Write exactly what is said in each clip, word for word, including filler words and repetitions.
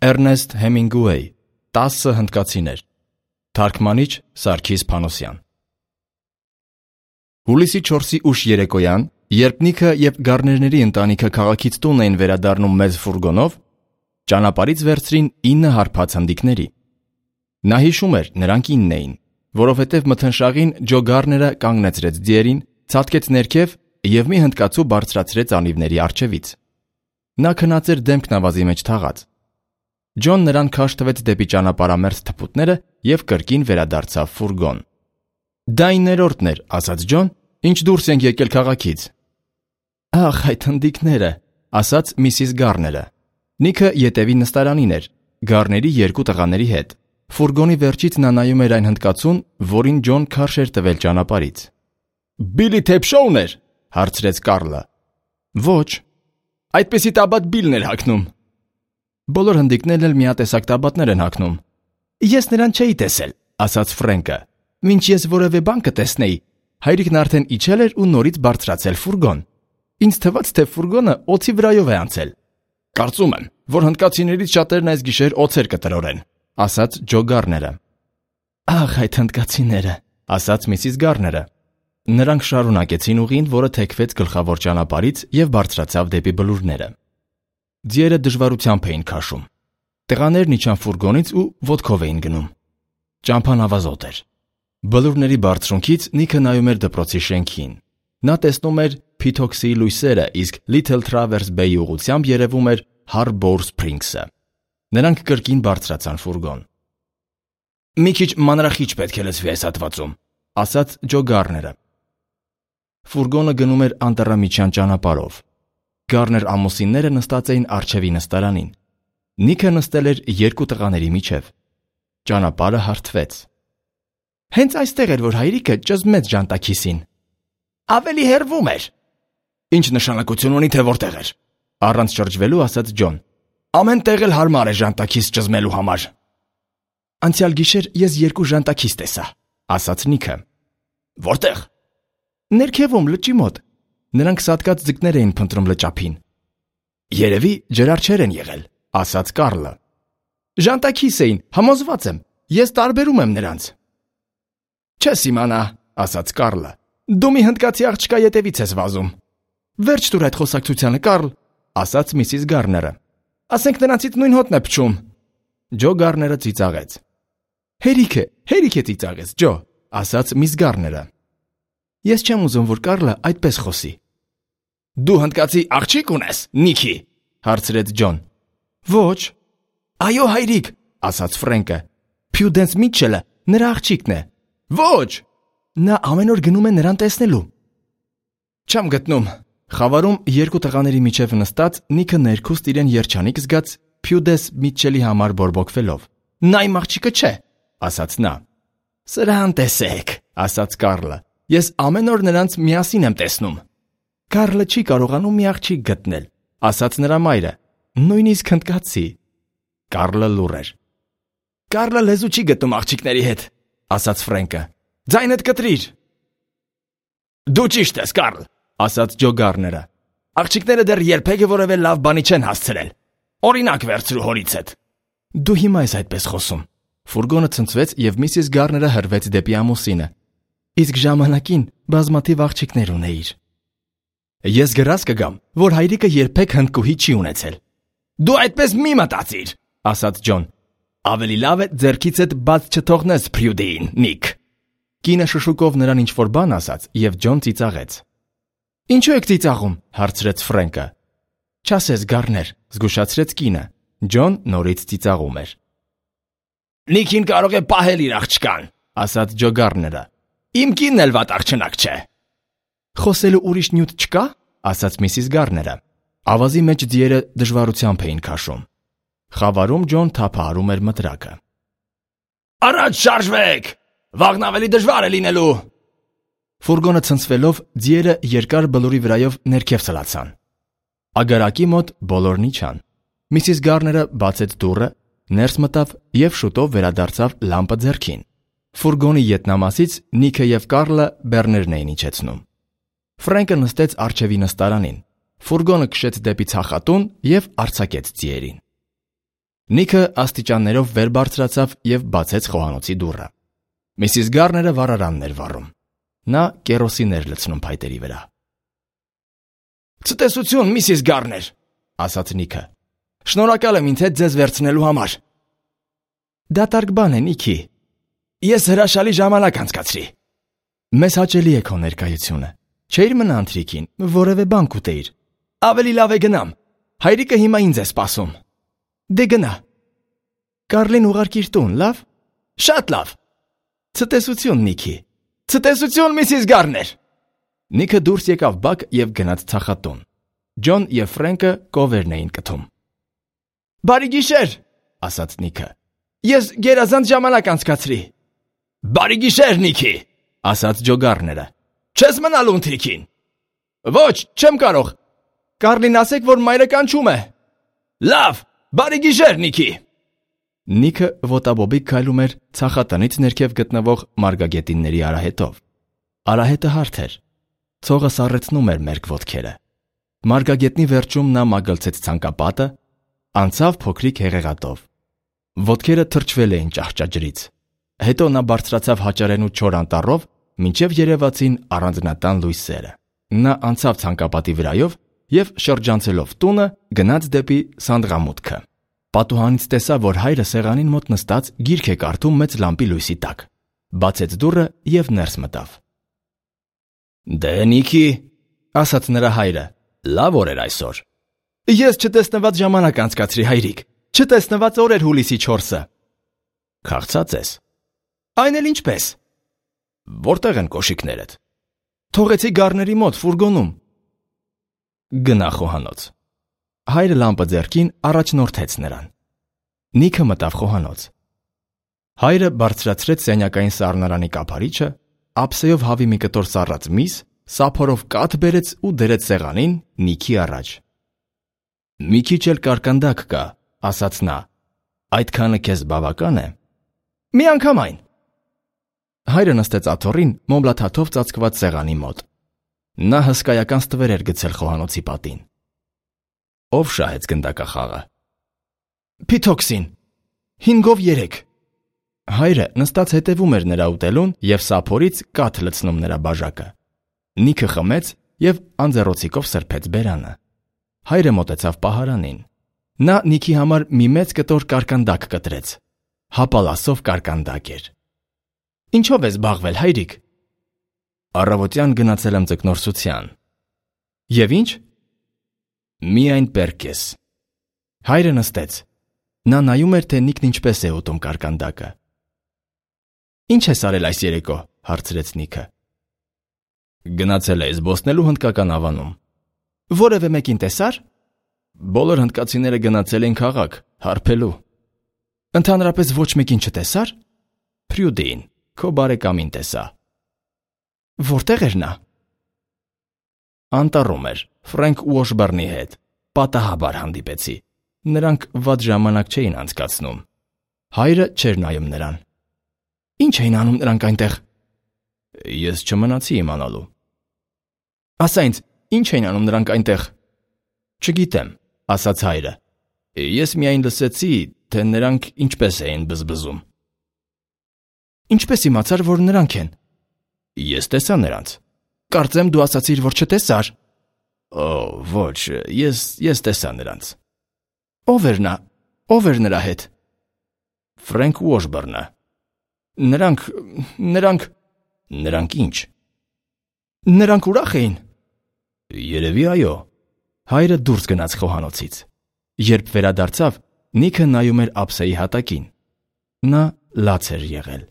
Էրնեստ Հեմինգուեյ, տասը հնդկացիներ։ Թարգմանիչ Սարգիս Փանոսյան։ Հուլիսի չորսի ուշ երեկոյան, երբ Նիքը և Գարներների ընտանիքը քաղաքից տուն էին վերադառնում մեծ ֆուրգոնով, ճանապարհից վերցրին ինը հարբած հնդիկների։ Նա հիշում էր, նրանք ինն էին, որովհետև մթնշաղին Ջո Գարները կանգնեցրեց ձիերին, ցատկեց ներքև և մի հնդկացու բարձրացրեց անիվների առջևից։ Նա քնած էր դեմքն ավազի մեջ թաղած։ Ջոն նրան քաշ տվեց դեպի ճանապարհամերձ թփուտները և կրկին վերադարձավ ֆուրգոն։ «Դա իններորդն էր», ասաց Ջոն, «ինչ դուրս ենք եկել քաղաքից»։ «Ախ, այդ հնդիկները», ասաց միսիս Գարները։ Նիքը ետևի նստարանին էր, Գարների երկու տղաների հետ։ Ֆուրգոնի վերջից նա նայում էր այն հնդկացուն, որին Ջոն քարշ էր տվել ճանապարհից։ «Բիլի Թեփշոուն էր», հարցրեց Կարլը։ «Ոչ, այդպիսի տաբատ Բիլն էր հագնում»։ «Բոլոր հնդիկներն էլ միատեսակ տաբատներ են հագնում»։ «Ես նրան չէի տեսել», ասաց Ֆրենկը։ «Մինչ ես որևէ բան կտեսնեի, հայրիկն արդեն իջել էր ու նորից բարձրացել ֆուրգոն։ Ինձ թվաց, թե ֆուրգոնը օձի վրայով է անցել»։ «Կարծում եմ, որ հնդկացիներից շատերն այս գիշեր օձեր կտրորեն», ասաց Ջո Գարները։ «Ախ, այդ հնդկացիները», ասաց միսիս Գարները։ Նրանք շարունակեցին ուղին, որը թեքվեց գլխավոր ճանապարհից և բարձրացավ դեպի բլուրները։ Ձիերը դժվարությամբ էին քաշում։ Տղաներն իջան ֆուրգոնից ու ոտքով էին գնում։ Ճամփան ավազոտ էր։ Բլուրների բարձրունքից Նիքը նայում էր դպրոցի շենքին։ Նա տեսնում էր Փիթոքսի լույսերը, իսկ Little Traverse Bay-ի ուղղությամբ երևում էր Harbor Springs-ը։ Նրանք կրկին բարձրացան ֆուրգոն։ «Մի քիչ մանրախիչ պետք է լցվի այս հատվածում», ասաց Ջո Գարները։ Ֆուրգոնը գնում էր անտառամիջյան ճանապարհով։ Գարներ ամուսինները նստած էին առջևի նստարանին։ Նիքը նստել էր երկու տղաների միջև։ Ճանապարհը հարթվեց։ «Հենց այստեղ էր, որ հայրիկը ճզմեց ժանտաքիսին»։ «Ավելի հեռվում էր»։ «Ինչ նշանակություն ունի, թե որտեղ էր»։ Առանց շրջվելու ասաց Ջոն։ «Ամեն տեղ էլ հարմար է ժանտաքիս ճզմելու համար»։ «Անցյալ գիշեր ես երկու ժանտաքիս տեսա», ասաց Նիքը։ «Որտեղ»։ «Ներքևում, լճի մոտ։ Նրանք սատկած ձկներ էին փնտրում լճափին»։ «Երևի ջրարչեր են եղել», ասաց Կարլը։ «Ժանտաքիս էին, համոզված եմ։ Ես տարբերում եմ նրանց»։ «Չես իմանա», ասաց Կարլը։ «Դու մի հնդկացի աղջկա ետևից ես վազում»։ «Վերջ տուր այդ խոսակցությանը, Կարլ», ասաց միսիս Գարները։ «Ասենք նրանցից նույն հոտն է փչում»։ Ջո Գարները ծիծաղեց։ «Հերիք է, հերիք է ծիծաղեց, Ջո», ասաց միս Գարները։ «Ես չեմ ուզում, որ Կարլը այդպես խոսի»։ «Դու հնդկացի աղջիկ ունես, Նիքի», հարցրեց Ջոն։ «Ոչ»։ «Այո, հայրիկ», ասաց Ֆրենկը։ «Փյուդենս Միթչելը նրա աղջիկն է»։ «Ոչ»։ «Նա ամեն օր գնում է նրան տեսնելու»։ «Չեմ գտնում»։ Խավարում երկու տղաների միջև նստած Նիքը ներքուստ իրեն երջանիկ զգաց Փյուդես Միթչելի համար բորբոքվելով։ «Նա իմ աղջիկը չէ», ասաց նա։ «Սրան տեսեք», ասաց Կարլը։ «Ես ամեն օր նրանց միասին եմ տեսնում»։ «Կարլը չի կարողանում մի աղջիկ գտնել», ասաց նրա մայրը։ «Նույնիսկ հնդկացի»։ Կարլը լուռ էր։ «Կարլը լեզու չի գտնում աղջիկների հետ», ասաց Ֆրենկը։ «Ձայնդ կտրիր»։ «Դու ճիշտ ես, Կարլ», ասաց Ջո Գարները։ «Աղջիկները դեռ երբեք որևէ լավ բանի չեն հասցրել։ Օրինակ վերցրու հորից հետ»։ «Դու հիմա ես այդպես խոսում»։ Ֆուրգոնը ցնցվեց և միսիս Գարները հրվեց դեպի ամուսինը։ «Իսկ ժամանակին բազմաթիվ աղջիկներ ունեիր»։ «Ես գրած կգամ, որ հայրիկը երբեք հնդկուհի չի ունեցել»։ «Դու այդպես մի մտածիր», ասաց Ջոն։ «Ավելի լավ է ձեռքիցդ բաց չթողնես Փրյուդին, Նիք»։ Կինը շշուկով նրան ինչ-որ բան ասաց, և Ջոն ծիծաղեց։ «Ինչու եք ծիծաղում», հարցրեց Ֆրենկը։ «Չասես, Գարներ», զգուշացրեց կինը։ Ջոն նորից ծիծաղում էր։ «Նիքին կարող է պահել իր աղջկան», ասաց Ջո Գարները։ «Իմ կինն էլ վատ աղջնակ չէ»։ «Խոսելու ուրիշ նյութ չկա», ասաց միսիս Գարները։ Ավազի մեջ ձիերը դժվարությամբ էին քաշում։ Խավարում Ջոն թափահարում էր մտրակը։ «Առաջ շարժվեք, վաղն ավելի դժվար է լինելու»։ Ֆուրգոնը ցնցվելով ձիերը երկար բլուրի վրայով ներքև ցլացան։ Ագարակի մոտ բոլորն իջան։ Միսիս Գարները բացեց դուռը, ներս մտավ և շուտով վերադարձավ լամպը ձեռքին։ Ֆուրգոնի ետնամասից Նիքը և Կարլը բեռներն էին իջեցնում։ Ֆրենկը նստեց առջևի նստարանին։ Ֆուրգոնը քշեց դեպի ցախատուն և արձակեց ձիերին։ Նիքը աստիճաններով վեր բարձրացավ և բացեց խոհանոցի դուռը։ Միսիս Գարները վառարանն էր վառում։ Նա կերոսին էր լցնում փայտերի վրա։ «Ցտեսություն, միսիս Գարներ», ասաց Նիքը։ «Շնորհակալ եմ ինձ հետ ձեզ վերցնելու համար»։ «Դատարկ բան է, Նիքի։ Ես հրաշալի ժամանակ անցկացրի»։ «Մեզ հաճելի է քո ներկայությունը։ Չէիր մնա ընթրիքին, որևէ բան կուտեիր»։ «Ավելի լավ է գնամ։ Հայրիկը հիմա ինձ է սպասում»։ «Դե գնա»։ «Կարլին ուղարկիր տուն, լավ»։ «Շատ լավ»։ «Ցտեսություն, Նիքի»։ «Ցտեսություն, միսիս Գարներ»։ Նիքը դուրս եկավ բակ և գնաց ցախատուն։ Ջոն և Ֆրենկը կովերն էին կթում։ «Բարի գիշեր», ասաց Նիքը։ «Ես գերազանց ժամանակ անցկացրի»։ «Բարի գիշեր, Նիքի», ասաց Ջո Գարները։ «Չես մնալու ընթրիքին»։ «Ոչ, չեմ կարող»։ «Կարլին ասեք, որ մայրը կանչում է»։ «Լավ, բարի գիշեր, Նիքի»։ Նիքը ոտաբոբիկ քայլում էր ցախատնից ներքև գտնվող մարգագետինների արահետով։ Արահետը հարթ էր։ Ցողը սառեցնում էր մերկ ոտքերը։ Մարգագետնի վերջում նա մագլցեց ցանկապատը, անցավ փոքրիկ հեղեղատով։ Ոտքերը թրջվել էին ճահճաջրից։ Հետո նա բարձրացավ հաճարենու չոր անտառով, մինչև երևացին առանձնատան լույսերը։ Նա անցավ ցանկապատի վրայով և շրջանցելով տունը գնաց դեպի սանդղամուտքը։ Պատուհանից տեսավ, որ հայրը սեղանին մոտ նստած գիրք է կարդում մեծ լամպի լույսի տակ։ Բացեց դուռը և ներս մտավ։ «Դե Նիքի», ասաց նրա հայրը, «լավ օր էր այսօր»։ «Ես չտեսնված ժամանակ անցկացրի, հայրիկ, չտեսնված օր էր հուլիսի չորսը»։ «Քաղցած ես»։ «Այն էլ ինչպես»։ «Որտեղ են կոշիկներդ»։ «Թողեցի Գարների մոտ ֆուրգոնում»։ «Գնա խոհանոց»։ Հայրը լամպը ձեռքին առաջնորդեց նրան։ Նիքը մտավ խոհանոց։ Հայրը բարձրացրեց սենյակային սառնարանի կափարիչը, ափսեով հավի մի կտոր սառած միս, սափորով կաթ բերեց ու դրեց սեղանին Նիքի առաջ։ «Մի քիչ էլ կարկանդակ կա», ասաց նա։ «Այդքանը քեզ բավական է»։ «Միանգամայն»։ Հայրը նստեց աթոռին մոմլաթաթով ծածկված սեղանի մոտ։ Նա հսկայական ստվեր էր գցել խոհանոցի պատին։ Ո՞վ շահեց գնդակախաղը։ «Փիթոքսին։ Հինգով երեք»։ Հայրը նստած հետևում էր նրա ուտելուն և սափորից կաթ լցնում նրա բաժակը։ Նիքը խմեց և անձեռոցիկով սրբեց բերանը։ Հայրը մոտեցավ պահարանին։ Նա Նիքի համար մի մեծ կտոր կարկանդակ կտրեց։ Հապալասով կարկանդակ էր։ «Ինչով ես զբաղվել, հայրիկ»։ «Առավոտյան գնացել եմ ձկնորսության»։ «Եվ ինչ»։ «Միայն պերկես»։ Հայրը նստեց։ Նա նայում էր, թե Նիքն ինչպես է ուտում կարկանդակը։ «Ինչ ես արել այս երեկո»։ հարցրեց Նիքը։ «Գնացել էի զբոսնելու հնդկական ավանում»։ «Որևէ մեկին տեսա՞ր»։ «Բոլոր հնդկացիները գնացել էին քաղաք, հարբելու»։ «Ընդհանրապես ոչ մեկին չտեսա՞ր»։ «Փրյուդին, քո բարեկամին տեսա»։ «Որտեղ էր նա»։ «Անտառում էր, Ֆրենկ Ուոշբըրնի հետ, պատահաբար հանդիպեցի։ Նրանք վատ ժամանակ չէին անցկացնում»։ Հայրը չէր նայում նրան։ «Ինչ էին անում նրանք այնտեղ»։ «Ես չմնացի իմանալու»։ «Ասա ինձ, ինչ էին անում նրանք այնտեղ»։ «Չգիտեմ», ասաց հայրը։ «Ես միայն լսեցի, թե նրանք ինչպես էին բզբզում»։ «Ինչպես իմացար, որ նրանք են»։ «Ես տեսա նրանց»։ «Կարծեմ դու ասացիր, որ չտեսար»։ «Օ, ոչ, ես ես տեսա նրանց»։ «Ո՞վ էր նա, ո՞վ էր նրա հետ»։ «Ֆրենկ Ուոշբըրնը»։ «Նրանք, նրանք»։ «Նրանք ինչ»։ «Նրանք ուրախ էին»։ «Երևի այո»։ Հայրը դուրս գնաց խոհանոցից։ Երբ վերադարձավ, Նիքը նայում էր ափսեի հատակին։ Նա լաց էր եղել։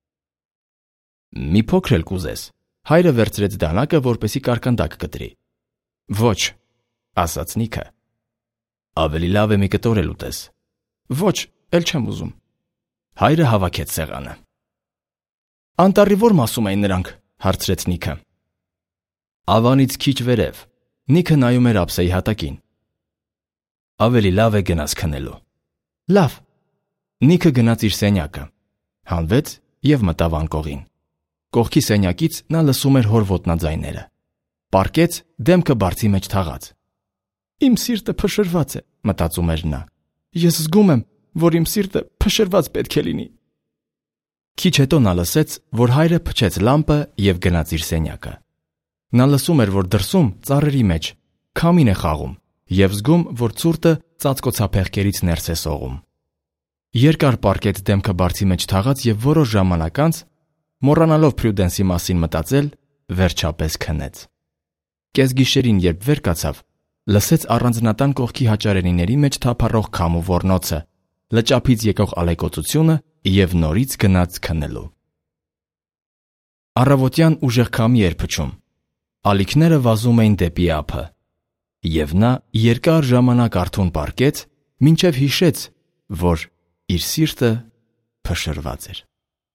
«Մի փոքր էլ կուզես»։ Հայրը վերցրեց դանակը, որպեսզի կարկանդակ կտրի։ «Ոչ», ասաց Նիքը։ «Ավելի լավ է մի կտոր էլ ուտես»։ «Ոչ, էլ չեմ ուզում»։ Հայրը հավաքեց սեղանը։ «Անտառի ո՞ր մասում էին նրանք»։ հարցրեց Նիքը։ «Ավանից քիչ վերև»։ Նիքը նայում էր ափսեի հատակին։ «Ավելի լավ է գնաս քնելու»։ «Լավ»։ Նիքը գնաց իր սենյակը, հանվեց և մտավ անկողին։ Կողքի սենյակից նա լսում էր հոր ոտնաձայները։ Պառկեց, դեմքը բարձի մեջ թաղած։ «Իմ սիրտը փշրված է», մտածում էր նա։ «Ես զգում եմ, որ իմ սիրտը փշրված պետք է լինի։ Քիչ հետո նա լսեց, որ հայրը փչեց լամպը եւ գնաց իր սենյակը։ Նա լսում էր, որ դրսում ծառերի մեջ քամին է խաղում եւ զգում, որ ցուրտը ծածկոցափեղկերից ներս է սողում։ Երկար պառկեց դեմքը բարձի մեջ թաղած եւ որոշ ժամանակ անց, մոռանալով Փրյուդենսի մասին մտածել, վերջապես քնեց։ Կեսգիշերին, երբ վեր կացավ, լսեց առանձնատան կողքի հաճարենիների մեջ թափառող քամու ոռնոցը, լճափից եկող ալեկոծությունը եւ նորից գնաց քնելու։ Առավոտյան ուժեղ քամի էր փչում։ Ալիքները վազում էին դեպի ափը, եւ նա երկար ժամանակ արթուն պառկեց, մինչև հիշեց, որ իր սիրտը փշրված էր։